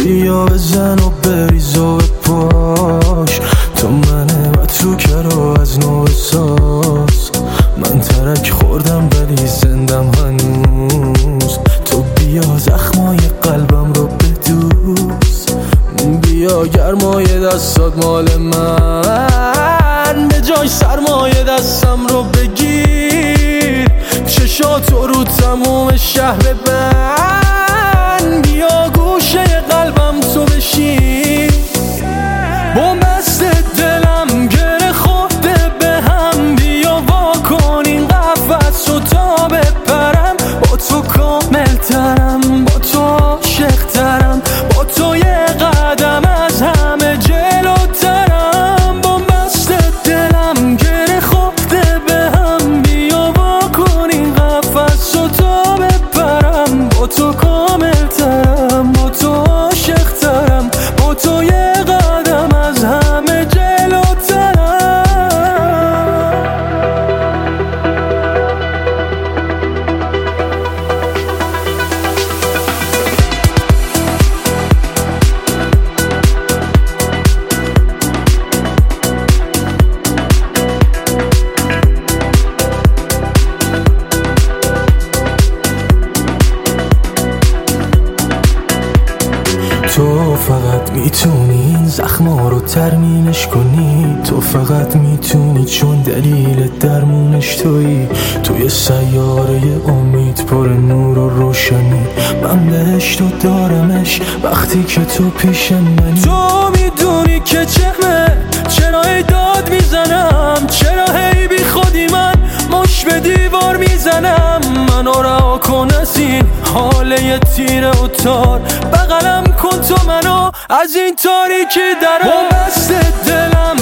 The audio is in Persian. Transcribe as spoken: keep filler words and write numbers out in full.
بیا بزن و بریز و بپاش، تو منه و تو کرو از نو بساز. من ترک خوردم ولی زندم هنوز، تو بیا زخمای قلبم رو بدوز. بیا گرمای دستات مال من، به جای سرمایه دستم رو بگیر. چشاتو رو تموم شهر ببند، بیا گوشه قلبم تو بشین. با مست دلم گره خورده به هم، بیا وا کن این قفس رو تا بپرم. با تو کامل ترم، با تو عاشق ترم، با تو یه قدم از همه جلوترم. با مست دلم گره خورده به هم، بیا وا کن این قفس رو تا بپرم. با تو کامل ترم، با تو عاشق ترم، با تو یه قدم از همه جلوترم. تو فقط میتونی این زخما رو ترمیمش کنی، تو فقط میتونی چون دلیل درمونش تویی. توی سیاره امید پر نور و روشنی، من بهشت و دارمش وقتی که تو پیش منی. تو میدونی که چهمه چرا هی داد میزنم، چرا هی بی خودی من مش به دیوار میزنم. منو رها کن از این حاله تیره و تار، بغلم کن تو منو از این تاریکی درار. با مست دلم